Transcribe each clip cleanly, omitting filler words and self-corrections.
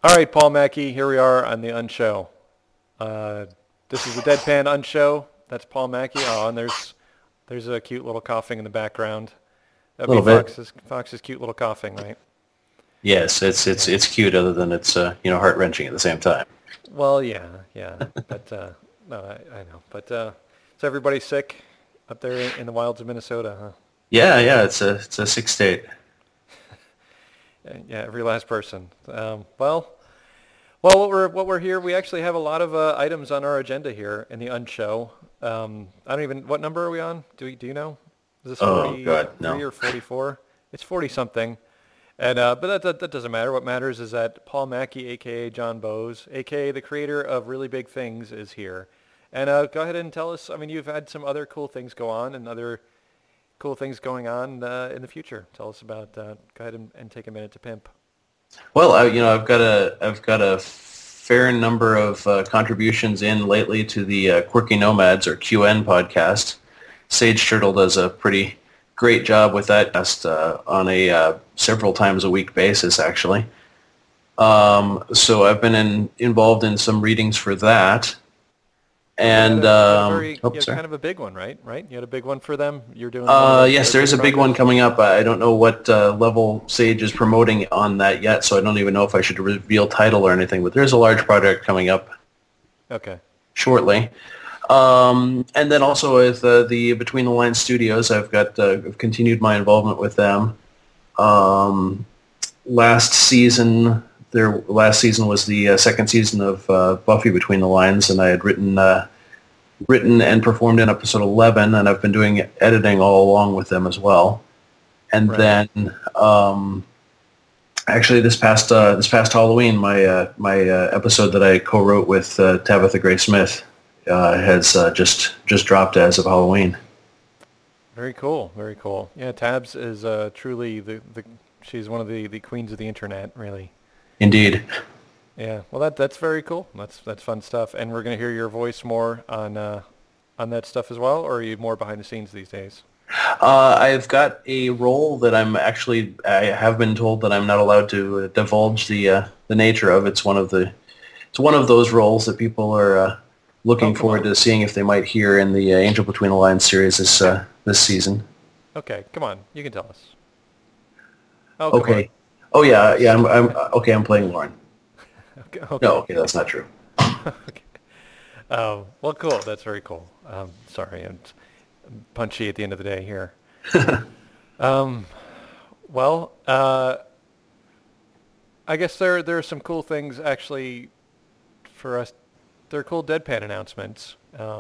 All right, Paul Mackey, here we are on the Unshow. This is the Deadpan Unshow. That's Paul Mackey. Oh, and there's a cute little coughing in the background. A That'd be little bit. Fox's cute little coughing, right? Yes, it's Yeah. it's cute. Other than it's heart wrenching at the same time. Well, yeah, yeah. But no, I know. But so everybody's sick up there in the wilds of Minnesota, huh? Yeah, yeah. It's a sick state. Yeah, every last person. Well, what we're here, we actually have a lot of items on our agenda here in the Unshow. I don't even, what number are we on? Do you know? Is this Oh God, 43 no. or 44? It's 40 something. And but that doesn't matter. What matters is that Paul Mackey, aka John Bowes, aka the creator of Really Big Things, is here. And go ahead and tell us. I mean, you've had some other cool things go on and other cool things going on in the future. Tell us about. Go ahead and take a minute to pimp. Well, I've got a fair number of contributions in lately to the Quirky Nomads or QN podcast. Sage Turtle does a pretty great job with that just on a several times a week basis, actually. So I've been involved in some readings for that. And You had sorry. kind of a big one, right? Right? You had a big one for them. You're doing one of Yes, their there big is a big one projects. coming up. I don't know what level Sage is promoting on that yet, so I don't even know if I should reveal title or anything. But there's a large project coming up Okay. shortly. And then also with the Between the Lines Studios, I've continued my involvement with them. Um, last season was the second season of Buffy Between the Lines, and I had written and performed in episode 11, and I've been doing editing all along with them as well. And Right. then actually this past Halloween, my episode that I co-wrote with Tabitha Gray Smith has just dropped as of Halloween. Very cool. Very cool. Yeah, Tabs is truly the she's one of the queens of the internet, really. Indeed. Yeah. Well, that's very cool. That's fun stuff. And we're gonna hear your voice more on that stuff as well, or are you more behind the scenes these days? I've got a role that I have been told that I'm not allowed to divulge the nature of. It's one of those roles that people are Oh, looking come forward on. to seeing if they might hear in the Angel Between the Lines series this season. Okay, come on. You can tell us. Oh, come on. Okay. Oh yeah, yeah. I'm okay. I'm playing Lauren. Okay. No, Okay. okay, that's not true. Okay. Well, cool. That's very cool. Sorry, I'm punchy at the end of the day here. Um, well, I guess there are some cool things actually for us. There are cool deadpan announcements.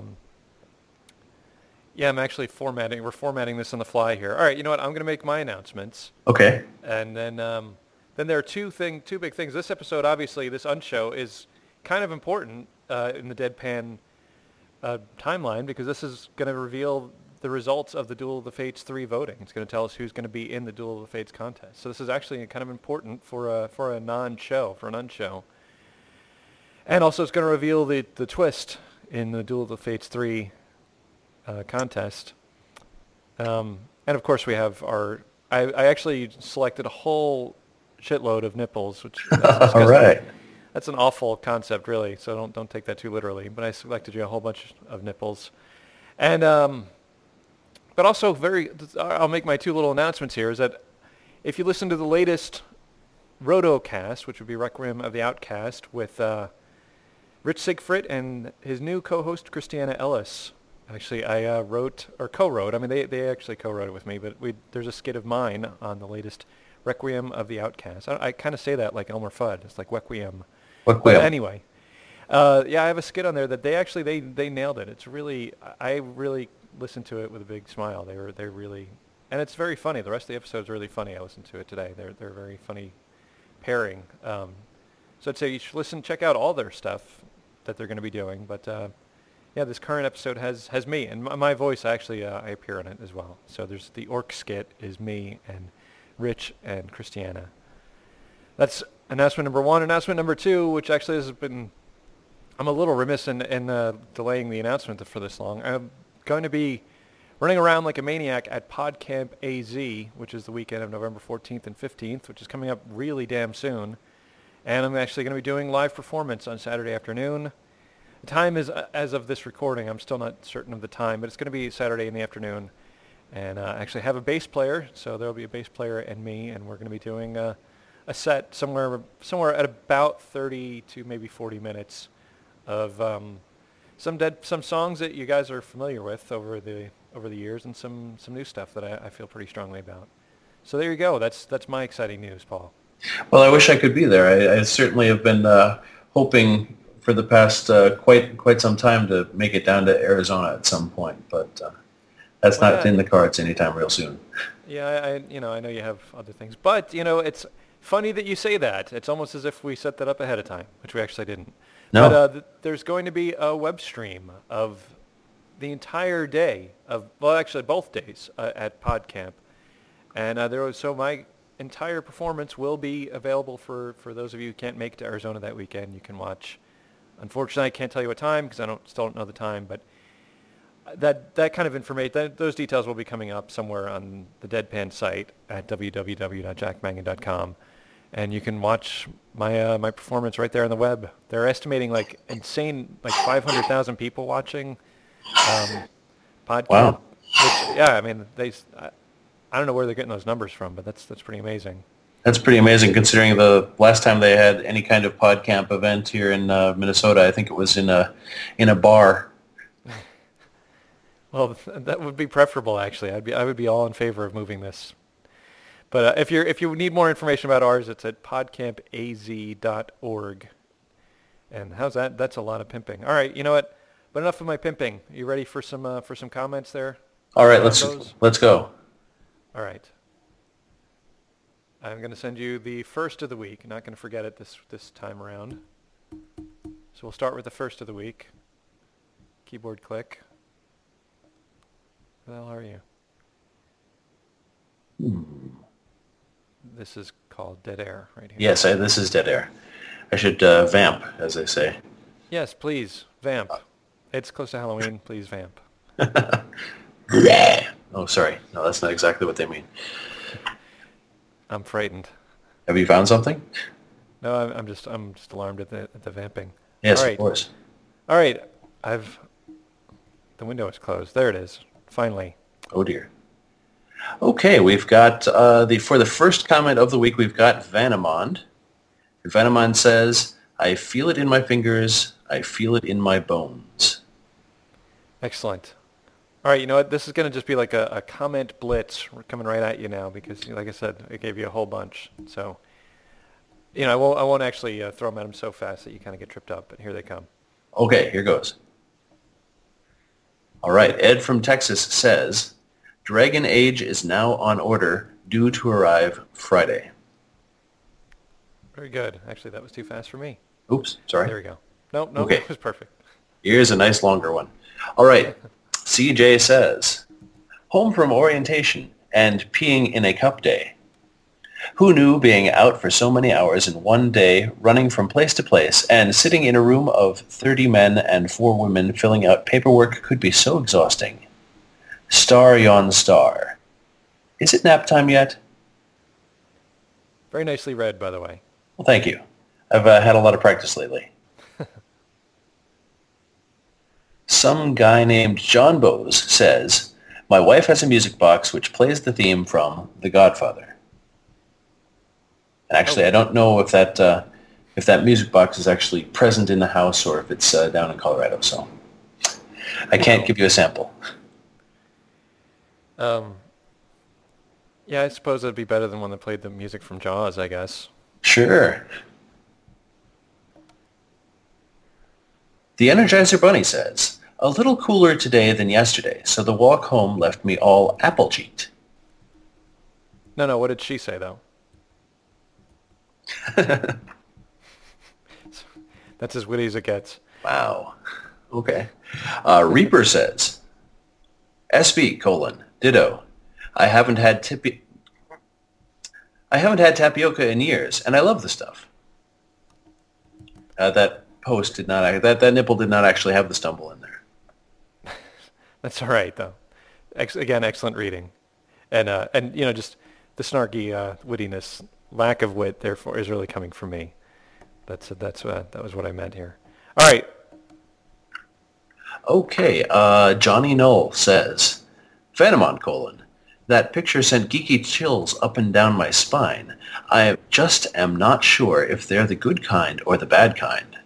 Yeah, I'm actually formatting. We're formatting this on the fly here. All right, you know what? I'm going to make my announcements, Okay. and then there are two big things. This episode, obviously, this unshow is kind of important in the deadpan timeline because this is going to reveal the results of the Duel of the Fates 3 voting. It's going to tell us who's going to be in the Duel of the Fates contest. So this is actually kind of important for a non-show, for an unshow. And also it's going to reveal the twist in the Duel of the Fates 3 contest. And of course we have I actually selected a whole shitload of nipples, which that's All disgusting. right. That's an awful concept, really. So don't take that too literally. But I selected you a whole bunch of nipples, and but also I'll make my two little announcements here. Is that if you listen to the latest Rotocast, which would be Requiem of the Outcast, with Rich Siegfried and his new co-host Christiana Ellis. Actually, I wrote or co-wrote. I mean, they actually co-wrote it with me, but there's a skit of mine on the latest Requiem of the Outcast. I kind of say that like Elmer Fudd. It's like Requiem. But Requiem. anyway, yeah, I have a skit on there that they nailed it. It's really I really listened to it with a big smile. They're really, and it's very funny. The rest of the episode's really funny. I listened to it today. They're very funny pairing. So I'd say you should check out all their stuff that they're going to be doing. But yeah, this current episode has me and my voice. Actually, I appear in it as well. So there's the orc skit is me and Rich and Christiana. That's announcement number one. Announcement number two, which actually has been, I'm a little remiss in delaying the announcement for this long. I'm going to be running around like a maniac at PodCamp AZ, which is the weekend of November 14th and 15th, which is coming up really damn soon. And I'm actually going to be doing live performance on Saturday afternoon. The time is, as of this recording, I'm still not certain of the time, but it's going to be Saturday in the afternoon. And actually have a bass player, so there will be a bass player and me, and we're going to be doing a set somewhere at about 30 to maybe 40 minutes of some songs that you guys are familiar with over the years, and some new stuff that I feel pretty strongly about. So there you go. That's my exciting news, Paul. Well, I wish I could be there. I certainly have been hoping for the past quite some time to make it down to Arizona at some point, but that's not in the cards anytime real soon. Yeah, I know you have other things, but it's funny that you say that. It's almost as if we set that up ahead of time, which we actually didn't. No. But there's going to be a web stream of the entire day actually both days at PodCamp, and my entire performance will be available for those of you who can't make it to Arizona that weekend. You can watch. Unfortunately, I can't tell you what time because I still don't know the time, but that kind of information, those details will be coming up somewhere on the Deadpan site at www.jackmangan.com, and you can watch my performance right there on the web. They're estimating like insane, like 500,000 people watching PodCamp. Wow. Which, yeah, I mean I don't know where they're getting those numbers from, but that's pretty amazing. That's pretty amazing considering the last time they had any kind of PodCamp event here in Minnesota. I think it was in a bar. Well, that would be preferable, actually. I would be all in favor of moving this. But if you need more information about ours, it's at podcampaz.org. And how's that? That's a lot of pimping. All right, you know what? But enough of my pimping. You ready for some comments there? All right, let's go. All right. I'm going to send you the first of the week. I'm not going to forget it this time around. So we'll start with the first of the week. Keyboard click. Where the hell are you? This is called Dead Air right here. Yes, this is Dead Air. I should vamp, as they say. Yes, please, vamp. It's close to Halloween. Please vamp. Oh, sorry. No, that's not exactly what they mean. I'm frightened. Have you found something? No, I'm just alarmed at the vamping. Yes, all right. Of course. All right, the window is closed. There it is. Finally. Oh dear. Okay, we've got for the first comment of the week, we've got Vanamond. Vanamond says, "I feel it in my fingers. I feel it in my bones." Excellent. All right, you know what? This is going to just be like a comment blitz. We're coming right at you now because, like I said, I gave you a whole bunch. So, I won't actually throw them at them so fast that you kind of get tripped up, but here they come. Okay, here goes. All right, Ed from Texas says, "Dragon Age is now on order, due to arrive Friday." Very good. Actually, that was too fast for me. Oops, sorry. There we go. No, okay. It was perfect. Here's a nice longer one. All right. CJ says, "Home from orientation and peeing in a cup day. Who knew being out for so many hours in one day, running from place to place, and sitting in a room of 30 men and 4 women filling out paperwork could be so exhausting? Star yon star. Is it nap time yet?" Very nicely read, by the way. Well, thank you. I've had a lot of practice lately. Some guy named John Bose says, "My wife has a music box which plays the theme from The Godfather." And actually, I don't know if that music box is actually present in the house or if it's down in Colorado, so I can't give you a sample. Yeah, I suppose it'd be better than one that played the music from Jaws, I guess. Sure. The Energizer Bunny says, "A little cooler today than yesterday, so the walk home left me all apple-cheeked." No, what did she say, though? That's as witty as it gets. Wow. Okay. Reaper says, "SB, ditto. I haven't had tapioca in years, and I love the stuff." That post did not, that nipple did not actually have the stumble in there. That's all right, though. Again, excellent reading. And just the snarky wittiness, lack of wit, therefore, is really coming from me. That was what I meant here. All right. Okay, Johnny Knoll says, Phantomon, that picture sent geeky chills up and down my spine. I just am not sure if they're the good kind or the bad kind.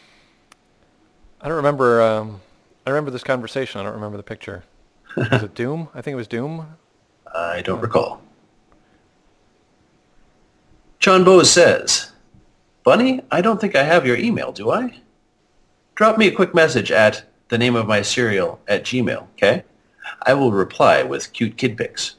I don't remember. I remember this conversation. I don't remember the picture. Was it Doom? I think it was Doom. I don't recall. John Bose says, Bunny, I don't think I have your email, do I? Drop me a quick message at the name of my cereal at Gmail, okay? I will reply with cute kid pics.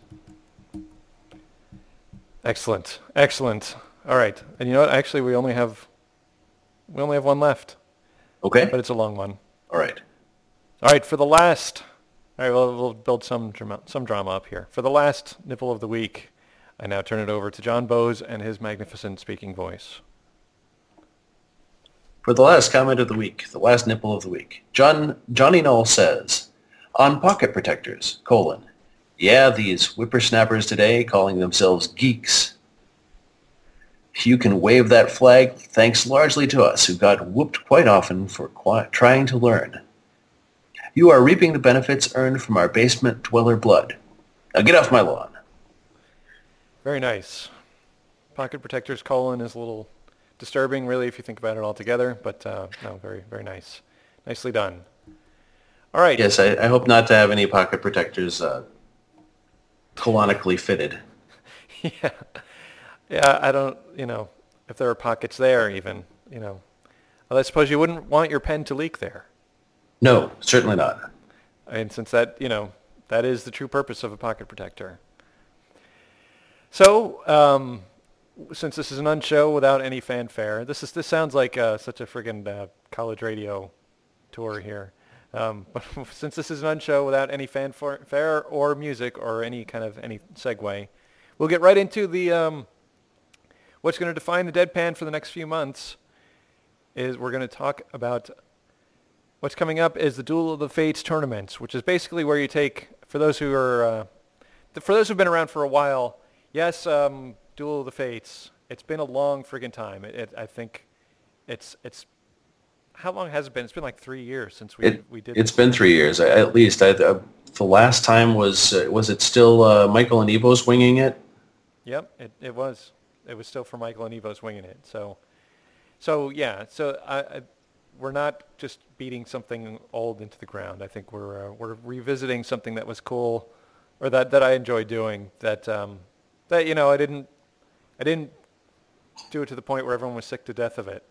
Excellent. Excellent. All right. And you know what? Actually, we only have one left. Okay. But it's a long one. All right. All right. For the last, all right, we'll build some drama up here. For the last nipple of the week, I now turn it over to John Bose and his magnificent speaking voice. For the last comment of the week, the last nipple of the week, Johnny Knoll says, on pocket protectors, yeah, these whippersnappers today calling themselves geeks. You can wave that flag thanks largely to us who got whooped quite often for trying to learn. You are reaping the benefits earned from our basement dweller blood. Now get off my lawn. Very nice. Pocket protectors, is a little disturbing, really, if you think about it all together, but no, very, very nice. Nicely done. All right. Yes, I hope not to have any pocket protectors colonically fitted. Yeah. Yeah, I don't, if there are pockets there even, I suppose you wouldn't want your pen to leak there. No, certainly not. And since that, that is the true purpose of a pocket protector. So, since this is an unshow without any fanfare, this sounds like such a friggin' college radio tour here. But since this is an unshow without any fanfare or music or any segue, we'll get right into the what's going to define the deadpan for the next few months. Is we're going to talk about what's coming up is the Duel of the Fates tournaments, which is basically where you take, for those who've been around for a while. Yes, Duel of the Fates. It's been a long friggin' time. I think it's. How long has it been? It's been like 3 years since we did. It's been 3 years at least. The last time was it still Michael and Evo's winging it? Yep, it was. It was still for Michael and Evo's winging it. So yeah. So we're not just beating something old into the ground. I think we're revisiting something that was cool, or that I enjoyed doing. That I didn't do it to the point where everyone was sick to death of it.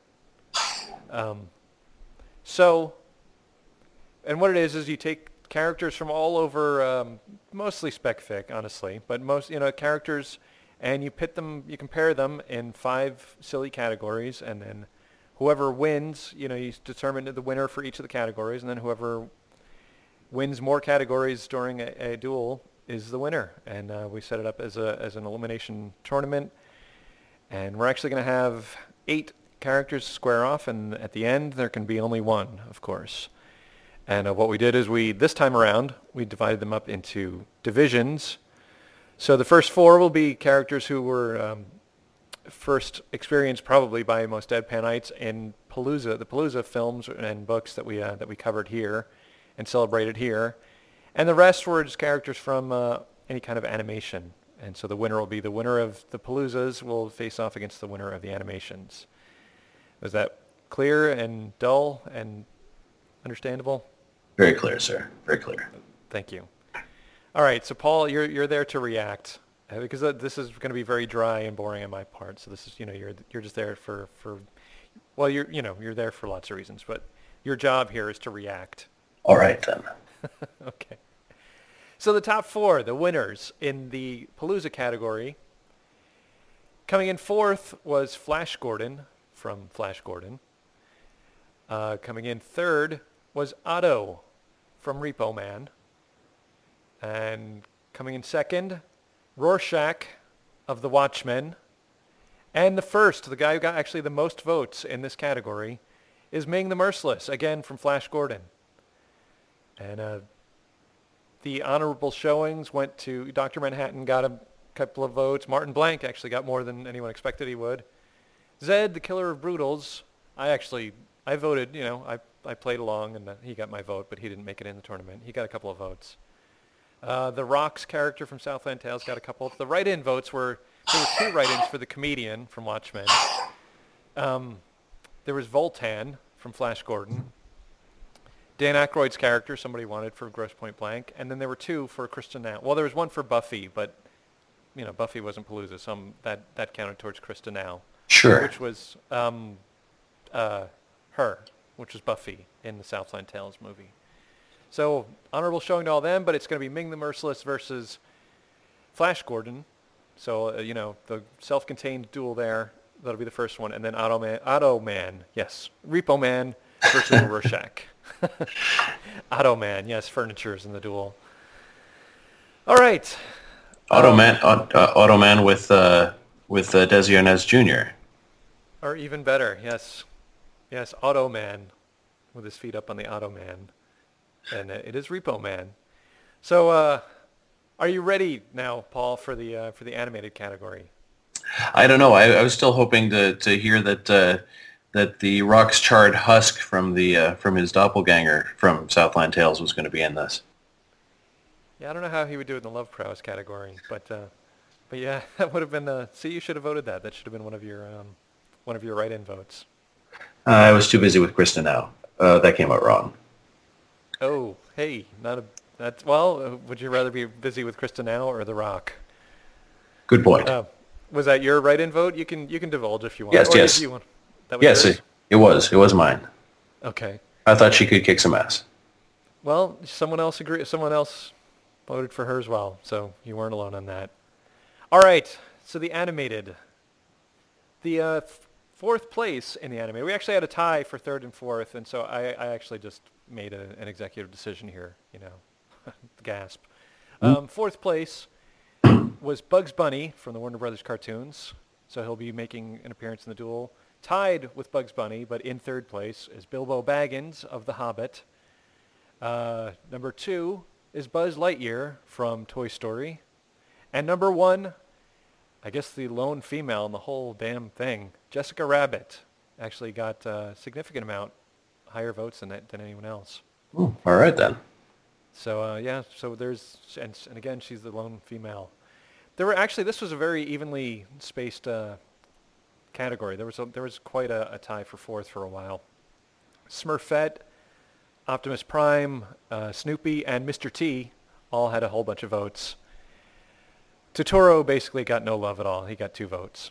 So, and what it is you take characters from all over, mostly spec-fic, honestly, but most, characters, and you pit them, you compare them in 5 silly categories, and then whoever wins, you determine the winner for each of the categories, and then whoever wins more categories during a duel is the winner. And we set it up as an elimination tournament, and we're actually going to have 8 characters square off, and at the end there can be only one, of course. And what we did is this time around, we divided them up into divisions. So the first 4 will be characters who were first experienced probably by most deadpanites in Palooza, the Palooza films and books that we covered here and celebrated here. And the rest were just characters from any kind of animation. And so the winner will be the winner of the Paloozas will face off against the winner of the animations. Was that clear and dull and understandable? Very clear, sir. Very clear. Thank you. All right, so Paul, you're there to react because this is going to be very dry and boring on my part. So this is you're just there for well you're there for lots of reasons, but your job here is to react. All right then. Okay. So the top 4, the winners in the Palooza category. Coming in 4th was Flash Gordon from Flash Gordon. Coming in 3rd was Otto from Repo Man. And coming in 2nd, Rorschach of The Watchmen. And the first, the guy who got actually the most votes in this category, is Ming the Merciless, again from Flash Gordon. And the honorable showings went to Dr. Manhattan, got a couple of votes. Martin Blank actually got more than anyone expected he would. Zed, the Killer of Broodals. I voted, I played along and he got my vote, but he didn't make it in the tournament. He got a couple of votes. The Rock's character from Southland Tales got a couple. The write-in votes there were two write-ins for the comedian from Watchmen. There was Voltan from Flash Gordon. Dan Aykroyd's character, somebody wanted for Grosse Point Blank. And then there were two for Kristen Now. Well, there was one for Buffy, but, Buffy wasn't Palooza, so that counted towards Kristen Now. Sure. Which was her, which was Buffy in the Southland Tales movie. So, honorable showing to all them, but it's going to be Ming the Merciless versus Flash Gordon. So, the self-contained duel there. That'll be the first one. And then Auto Man, yes. Repo Man versus Rorschach. Auto Man, yes, furniture's in the duel. All right. Auto Man with Desi Arnaz Jr. Or even better, yes. Yes, Auto Man with his feet up on the Auto Man. And it is Repo Man. So, are you ready now, Paul, for the animated category? I don't know. I was still hoping to hear that the Rock's charred husk from his doppelganger from Southland Tales was going to be in this. Yeah, I don't know how he would do it in the love prowess category, but yeah, that would have been. See, you should have voted that. That should have been one of your write-in votes. I was too busy with Kristen Now. That came out wrong. Oh, hey, would you rather be busy with Kristen Now or The Rock? Good point. Was that your write-in vote? You can divulge if you want. Yes. That was yes, yours? it was. It was mine. Okay. I thought she could kick some ass. Well, someone else voted for her as well, so you weren't alone on that. All right, so the animated. The fourth place in the animated. We actually had a tie for third and fourth, and so I actually just made an executive decision here, gasp. Fourth place was Bugs Bunny from the Warner Brothers cartoons, so he'll be making an appearance in the duel. Tied with Bugs Bunny, but in third place, is Bilbo Baggins of The Hobbit. Number 2 is Buzz Lightyear from Toy Story. And number 1, I guess the lone female in the whole damn thing, Jessica Rabbit, actually got a significant amount higher votes than anyone else. Ooh, all right then. So so there's, and again, she's the lone female. This was a very evenly spaced category. There was quite a tie for fourth for a while. Smurfette, Optimus Prime, Snoopy, and Mr. T all had a whole bunch of votes. Totoro basically got no love at all. He got 2 votes.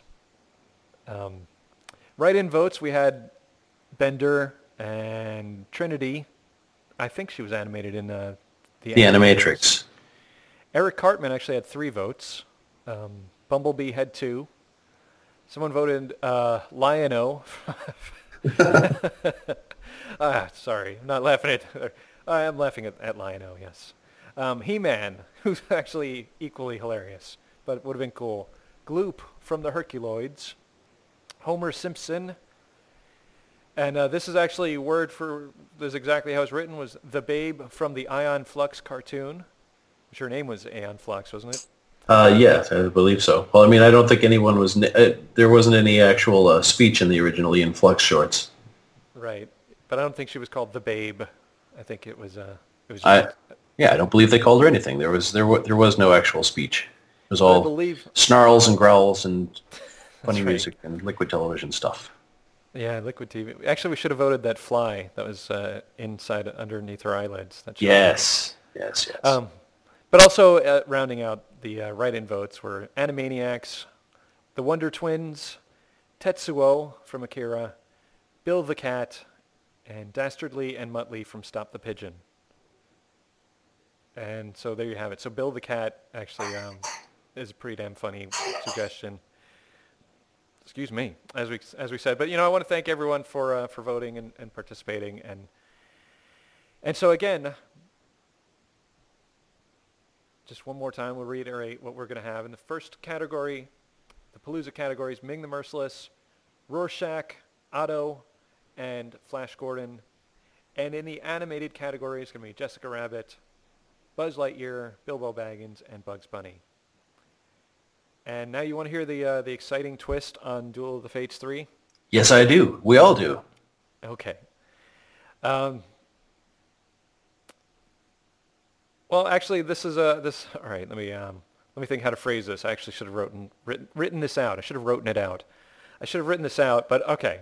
Write-in votes, we had Bender and Trinity. I think she was animated in the Animatrix. Eric Cartman actually had 3 votes. Bumblebee had 2. Someone voted Lion-O. Sorry, I'm not laughing at... I am laughing at Lion-O, yes. He-Man, who's actually equally hilarious, but would have been cool. Gloop from the Herculoids. Homer Simpson. And this is actually this is exactly how it's written, was the Babe from the Aeon Flux cartoon, which her name was Aeon Flux, wasn't it? Yes, I believe so. Well, I mean, I don't think anyone was... there wasn't any actual speech in the original Aeon Flux shorts. Right. But I don't think she was called the Babe. I think it was just... I don't believe they called her anything. There was no actual speech. It was all snarls and growls and funny music and liquid television stuff. Yeah, liquid TV. Actually, we should have voted that fly that was underneath her eyelids. Yes. But also rounding out the write-in votes were Animaniacs, the Wonder Twins, Tetsuo from Akira, Bill the Cat, and Dastardly and Muttley from Stop the Pigeon. And so there you have it. So Bill the Cat actually is a pretty damn funny suggestion. Excuse me, as we said. But I want to thank everyone for voting and participating. And so again, just one more time, we'll reiterate what we're going to have. In the first category, the Palooza categories, Ming the Merciless, Rorschach, Otto, and Flash Gordon. And in the animated category, it's going to be Jessica Rabbit, Buzz Lightyear, Bilbo Baggins, and Bugs Bunny. And now you want to hear the exciting twist on Duel of the Fates 3? Yes, I do. We all do. Okay. Um, well, actually, this is this. All right, let me think how to phrase this. I actually should have written this out. I should have written it out. I should have written this out. But okay,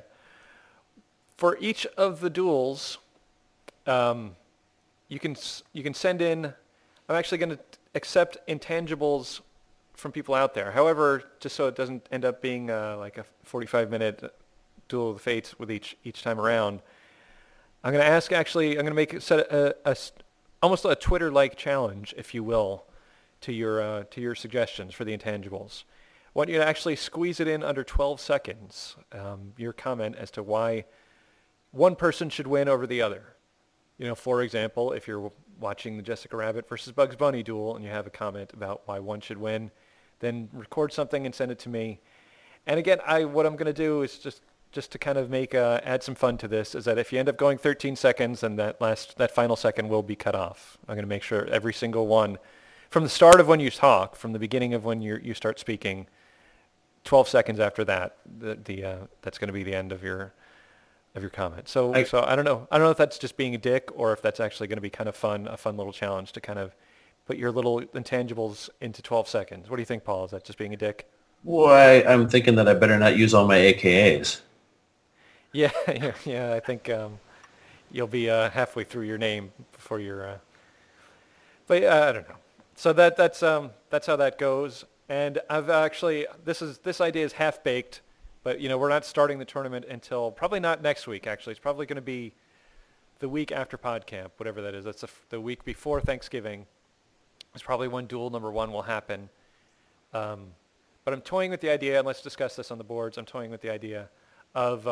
for each of the duels, um, you can send in. I'm actually going to accept intangibles from people out there. However, just so it doesn't end up being like a 45-minute duel of the fates with each time around, I'm going to ask. Actually, I'm going to set almost a Twitter-like challenge, if you will, to your suggestions for the intangibles. I want you to actually squeeze it in under 12 seconds. Your comment as to why one person should win over the other. You know, for example, if you're watching the Jessica Rabbit versus Bugs Bunny duel and you have a comment about why one should win, then record something and send it to me. And again, what I'm going to do is just to kind of add some fun to this is that if you end up going 13 seconds, then that final second will be cut off. I'm going to make sure every single one, from the start of when you talk, from the beginning of when you start speaking, 12 seconds after that, that's going to be the end of your comment. So I don't know. I don't know if that's just being a dick or if that's actually going to be kind of fun, a fun little challenge to kind of put your little intangibles into 12 seconds. What do you think, Paul? Is that just being a dick? Why, I'm thinking that I better not use all my AKAs. Yeah, yeah. I think you'll be halfway through your name before you're. But I don't know. So that's how that goes. And I've actually this idea is half baked. But, we're not starting the tournament until probably not next week, actually. It's probably going to be the week after PodCamp, whatever that is. That's the week before Thanksgiving. It's probably when duel number one will happen. But I'm toying with the idea, and let's discuss this on the boards. I'm toying with the idea of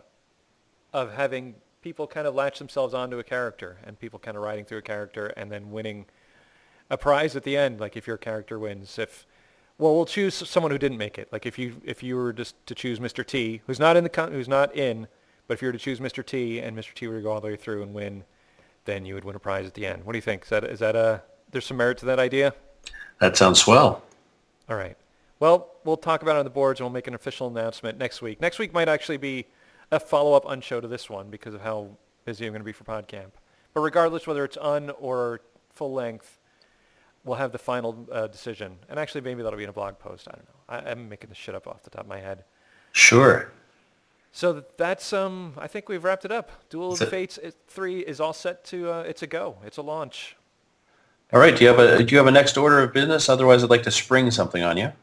having people kind of latch themselves onto a character and people kind of riding through a character and then winning a prize at the end, like if your character wins. Well, we'll choose someone who didn't make it. Like if you were just to choose Mr. T, who's not in, but if you were to choose Mr. T and Mr. T were to go all the way through and win, then you would win a prize at the end. What do you think? Is that there's some merit to that idea? That sounds swell. All right. Well, we'll talk about it on the boards and we'll make an official announcement next week. Next week might actually be a follow-up unshow to this one because of how busy I'm going to be for PodCamp. But regardless, whether it's or full length, we'll have the final decision. And actually, maybe that'll be in a blog post. I don't know. I'm making this shit up off the top of my head. Sure. So that's, I think we've wrapped it up. Duel of the Fates 3 is all set to, it's a go. It's a launch. All right. Do you have a next order of business? Otherwise, I'd like to spring something on you.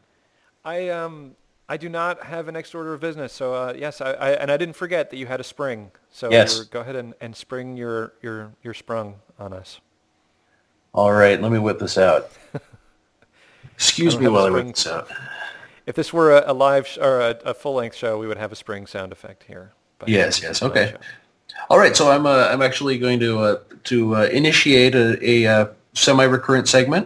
I do not have a next order of business. So, yes, I didn't forget that you had a spring. So yes. Go ahead and spring your sprung on us. All right, let me whip this out. Excuse me while I whip this out. If this were a live or a full-length show, we would have a spring sound effect here. But yes, okay. All right, so I'm actually going to initiate a semi-recurrent segment.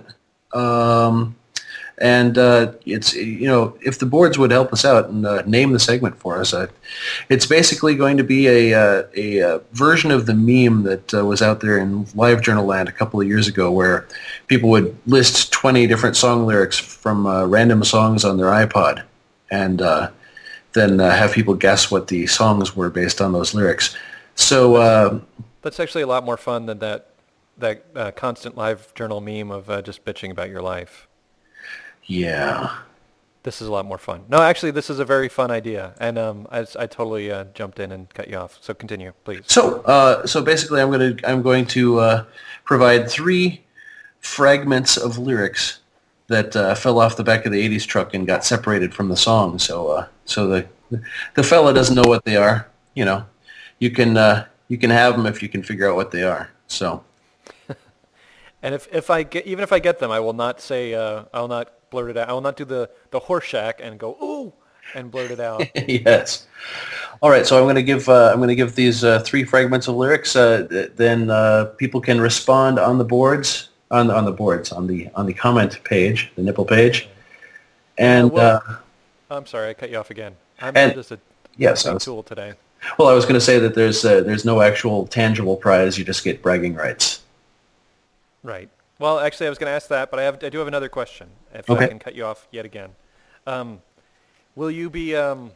And it's, if the boards would help us out and name the segment for us, it's basically going to be a version of the meme that was out there in LiveJournal land a couple of years ago where people would list 20 different song lyrics from random songs on their iPod and then have people guess what the songs were based on those lyrics. So that's actually a lot more fun than that constant LiveJournal meme of just bitching about your life. Yeah. This is a lot more fun. No, actually, this is a very fun idea, and I totally jumped in and cut you off. So continue, please. So basically, I'm going to provide 3 fragments of lyrics that fell off the back of the '80s truck and got separated from the song. So the fella doesn't know what they are. You can have them if you can figure out what they are. So. And if I get them, I will not say I will not blurt it out. I will not do the Horseshack and go ooh and blurt it out. Yes. All right. So I'm going to give these 3 fragments of lyrics. Then people can respond on the boards on the comment page, the nipple page. And I'm sorry, I cut you off again. I'm just a tool today. Well, I was going to say that there's no actual tangible prize. You just get bragging rights. Right. Well, actually, I was going to ask that, but I do have another question. If okay. I can cut you off yet again, will you be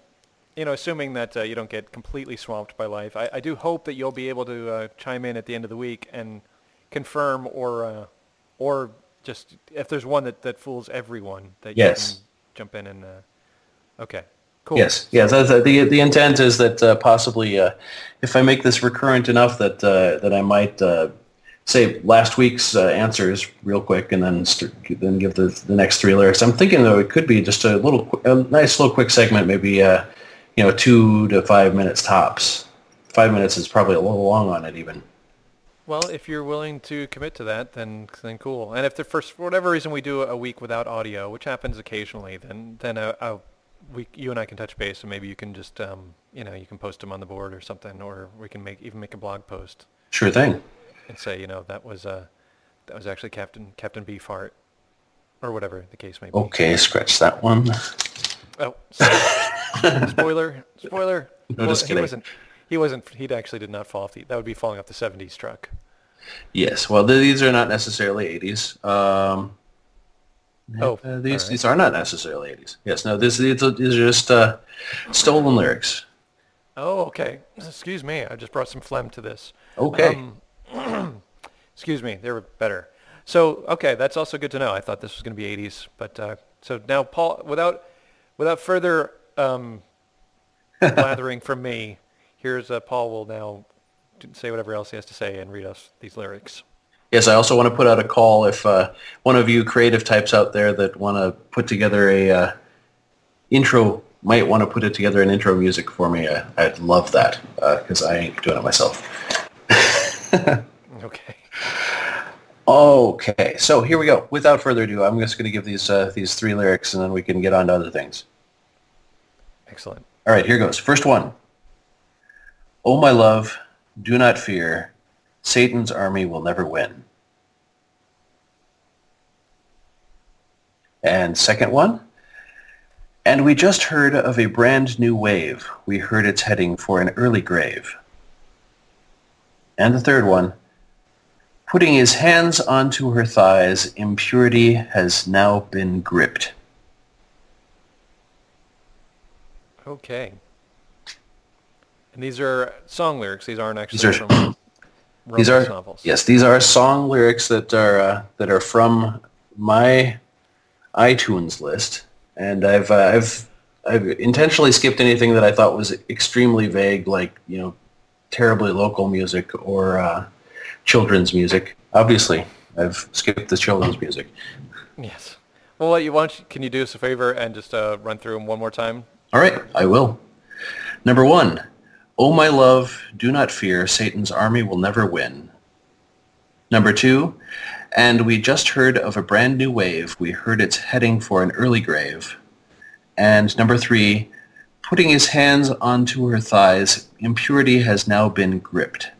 assuming that you don't get completely swamped by life, I do hope that you'll be able to chime in at the end of the week and confirm or just if there's one that fools everyone that you can Yes. jump in and okay, cool. Yes. The intent is that possibly if I make this recurrent enough that I might say last week's answers real quick and then give the next three lyrics. I'm thinking though it could be just a nice little quick segment, maybe 2 to 5 minutes tops. 5 minutes is probably a little long on it even. Well, if you're willing to commit to that, then cool. And if for whatever reason we do a week without audio, which happens occasionally, then you and I can touch base, and maybe you can just you can post them on the board or something, or we can make a blog post. Sure thing. And say that was actually Captain Beefheart, or whatever the case may be. Okay, scratch that one. Oh, spoiler. No, just kidding. He actually did not fall off that would be falling off the 70s truck. Yes, well, these are not necessarily 80s. These are not necessarily 80s. Yes, no, these are just stolen lyrics. Oh, okay. Excuse me. I just brought some phlegm to this. Okay. Excuse me. They were better. So, okay, that's also good to know. I thought this was going to be 80s, but so now Paul, without further blathering from me, here's Paul will now say whatever else he has to say and read us these lyrics. Yes, I also want to put out a call if one of you creative types out there that want to put together a intro, might want to put it together an intro music for me. I'd love that because I ain't doing it myself. Okay. Okay, so here we go. Without further ado, I'm just going to give these three lyrics and then we can get on to other things. Excellent. All right, here goes. First one. Oh, my love, do not fear. Satan's army will never win. And second one. And we just heard of a brand new wave. We heard it's heading for an early grave. And the third one. Putting his hands onto her thighs, impurity has now been gripped. Okay. And these are song lyrics. These aren't actually from romance novels. Yes, these are song lyrics that are from my iTunes list, and I've intentionally skipped anything that I thought was extremely vague, like terribly local music or children's music. Obviously, I've skipped the children's music. Yes. Well, can you do us a favor and just run through them one more time? All right, I will. Number one. Oh, my love, do not fear. Satan's army will never win. Number two, and we just heard of a brand new wave. We heard it's heading for an early grave. And number three, putting his hands onto her thighs, impurity has now been gripped.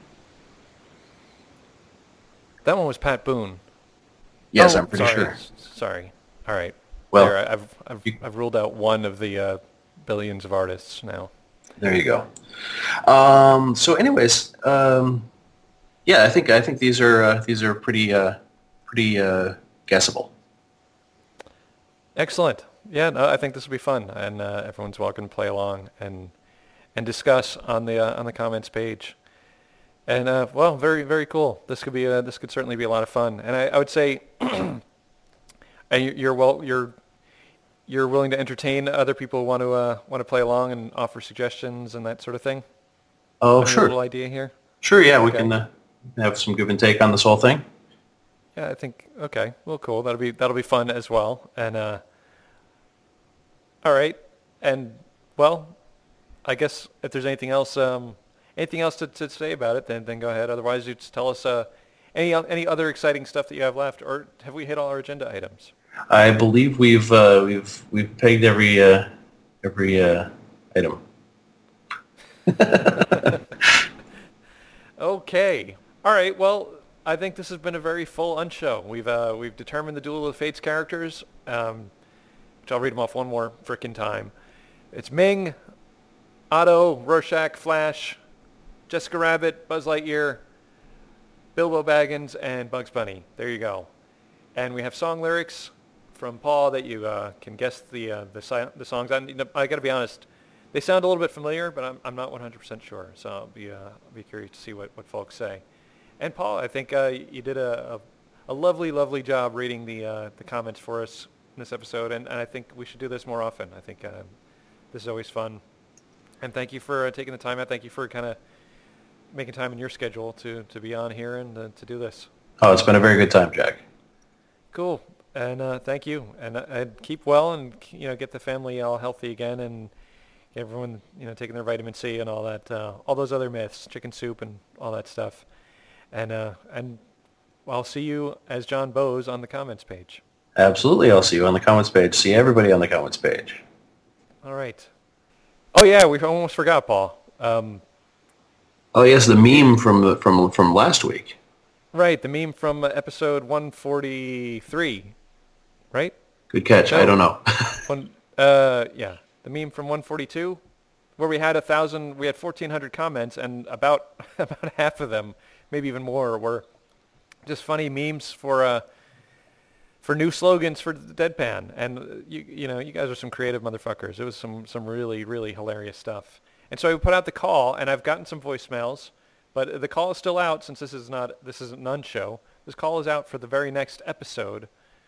That one was Pat Boone. Yes, I'm pretty sure. Sorry. All right. Well, there, I've ruled out one of the billions of artists now. There you go. So, anyways, yeah, I think these are pretty guessable. Excellent. Yeah, no, I think this will be fun, and everyone's welcome to play along and discuss on the comments page. And well, very very cool. This could certainly be a lot of fun. And I would say, and you're willing to entertain other people who want to play along and offer suggestions and that sort of thing? Oh, Any sure. little idea here? Sure, yeah, Okay. we can have some give and take on this whole thing. Yeah, I think okay. Well, cool. That'll be fun as well. And all right. And well, I guess if there's anything else to say about it, then go ahead. Otherwise, you just tell us any other exciting stuff that you have left, or have we hit all our agenda items? I believe we've pegged every item. Okay. All right. Well, I think this has been a very full unshow. We've determined the Duel of the Fates characters, which I'll read them off one more frickin' time. It's Ming, Otto, Rorschach, Flash, Jessica Rabbit, Buzz Lightyear, Bilbo Baggins, and Bugs Bunny. There you go. And we have song lyrics from Paul that you can guess the songs on. I got to be honest, They sound a little bit familiar, but I'm not 100% sure. So I'll be curious to see what folks say. And Paul, I think you did a lovely, lovely job reading the comments for us in this episode, and I think we should do this more often. I think this is always fun. And thank you for taking the time out. Thank you for kind of making time in your schedule to be on here and to do this. Oh, it's been a very good time, Jack. Cool. And thank you. And keep well, and get the family all healthy again, and everyone taking their vitamin C and all that, all those other myths, chicken soup and all that stuff. And I'll see you as John Bowes on the comments page. Absolutely, I'll see you on the comments page. See everybody on the comments page. All right. Oh yeah, we almost forgot, Paul. Oh yes, the meme from last week. Right, the meme from episode 143, right? Good catch. No. I don't know. Yeah, the meme from 142, where we had 1,400 comments, and about half of them, maybe even more, were just funny memes for new slogans for Deadpan. And you guys are some creative motherfuckers. It was some really, really hilarious stuff. And so I put out the call, and I've gotten some voicemails, but the call is still out since this isn't Nun's show. This call is out for the very next episode,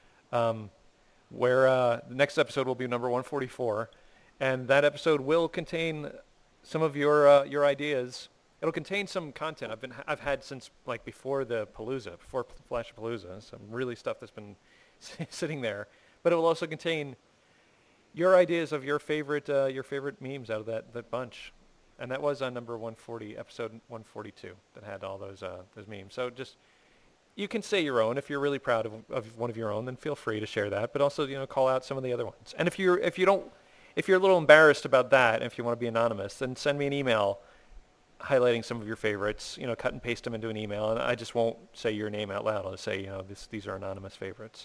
where the next episode will be number 144, and that episode will contain some of your ideas. It'll contain some content I've had since before before Flashapalooza, some really stuff that's been sitting there. But it will also contain your ideas of your favorite memes out of that bunch, and that was on number 140, episode 142, that had all those memes. So just, you can say your own if you're really proud of one of your own. Then feel free to share that. But also call out some of the other ones. And if you're a little embarrassed about that, and if you want to be anonymous, then send me an email highlighting some of your favorites. Cut and paste them into an email, and I just won't say your name out loud. I'll just say these are anonymous favorites.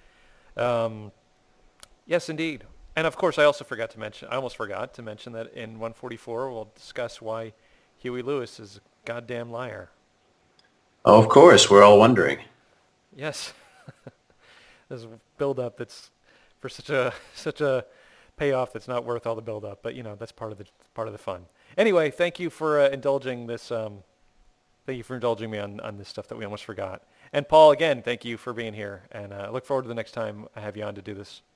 Yes, indeed. And of course, I almost forgot to mention that in 144 we'll discuss why Huey Lewis is a goddamn liar. Oh, of course, we're all wondering. Yes. There's a build-up that's for such a payoff that's not worth all the build-up, but that's part of the fun. Anyway, thank you for indulging this. Thank you for indulging me on this stuff that we almost forgot. And Paul, again, thank you for being here, and I look forward to the next time I have you on to do this.